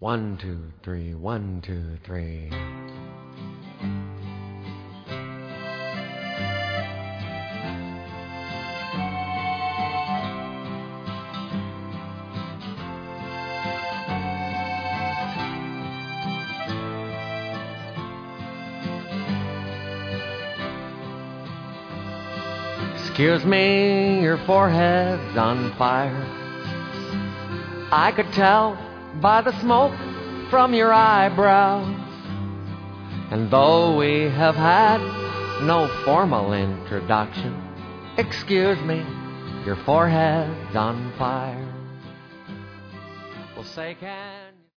1, 2, 3, 1, 2, 3. Excuse me, your forehead's on fire. I could tell by the smoke from your eyebrows. And though we have had no formal introduction, excuse me, your forehead's on fire. Well, say, can